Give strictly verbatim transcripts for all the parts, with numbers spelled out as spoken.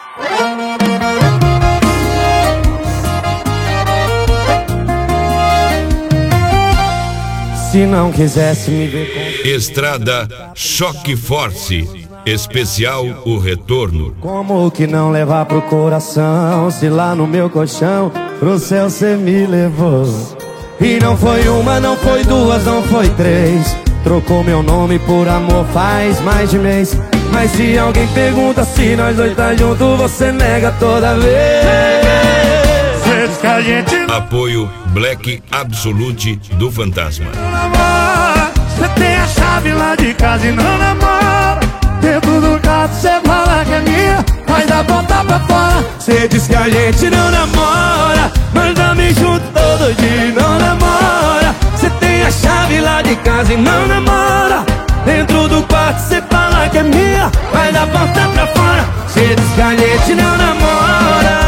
Se não quisesse me ver com... Estrada Choque Force, especial O Retorno. Como que não levar pro coração, se lá no meu colchão pro céu cê me levou? E não foi uma, não foi duas, não foi três. Trocou meu nome por amor faz mais de mês. Mas se alguém pergunta se nós dois tá junto, você nega toda vez. Cê diz que a gente... Apoio Black Absolute do Fantasma. Não namora, cê tem a chave lá de casa e não namora. Dentro do quarto cê fala que é minha, mas a porta pra fora. Cê diz que a gente não namora, mas dorme junto todo dia e não namora. Cê tem a chave lá de casa e não namora. Dentro do quarto cê fala que é minha, mas a porta pra fora. Cê diz que a gente não namora.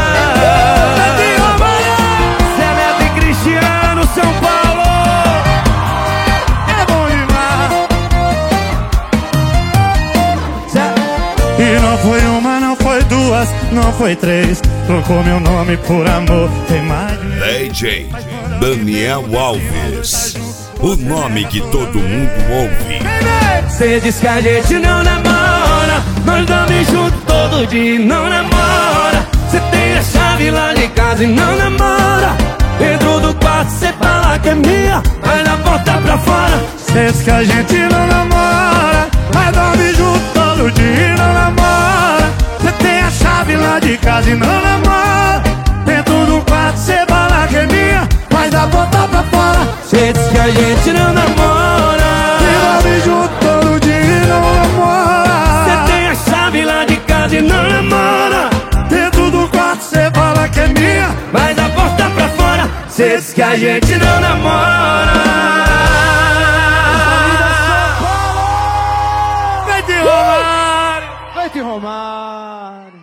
Cê é Neto e Cristiano, São Paulo. É bom demais. E não foi uma, não foi duas, não foi três. Trocou meu nome por amor, tem mais de... D J Daniel Alves, o nome que todo mundo ouve. Cê diz que a gente não namora, nós dormimos junto todo dia e não namora. Cê tem a chave lá de casa e não namora. Dentro do quarto cê fala que é minha, mas na porta pra fora. Cê diz que a gente não namora, mas dorme junto todo dia e não namora. Cê tem a chave lá de casa e não namora. Dentro do quarto cê fala que é minha, mas da porta pra fora. Cê diz que a gente não namora, e dorme junto todo dia e não namora. Cê tem a chave lá de casa e não namora. Dentro do quarto cê fala que é minha, mas da porta pra fora. Cê diz que a gente não namora. Vai te Romário, vai te Romário.